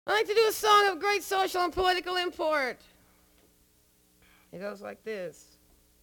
I like to do a song of great social and political import. It goes like this.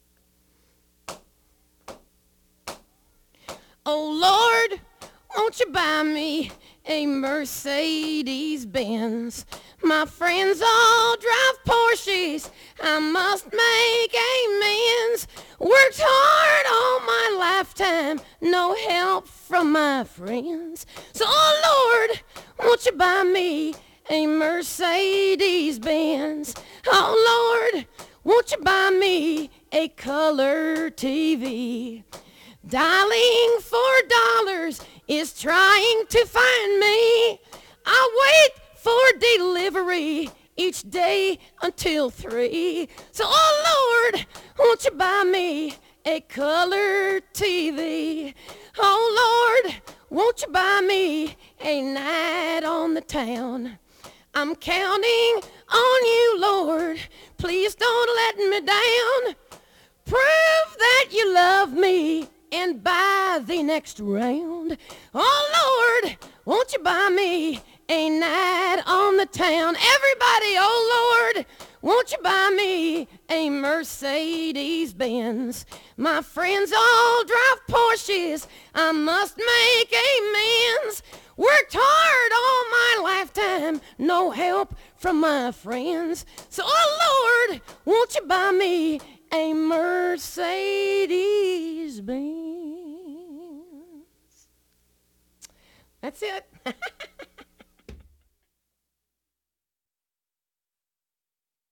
Oh Lord, won't you buy me a Mercedes Benz? My friends all drive Porsches. I must make amends. Worked hard all my lifetime, no help from my friends. So, oh Lord, won't you buy me a Mercedes Benz? Oh Lord, won't you buy me a color TV? Dialing $4 is trying to find me. I wait for delivery each day until 3. So, oh Lord, won't you buy me a color TV? Oh Lord, won't you buy me a night on the town? I'm counting on you, Lord. Please don't let me down. Prove that you love me and buy the next round. Oh Lord, won't you buy me a night on the town? Everybody, oh Lord, won't you buy me a Mercedes Benz? My friends all drive Porsches. I must make amends. Worked hard all my lifetime, no help from my friends. So, oh Lord, won't you buy me a Mercedes Benz? That's it.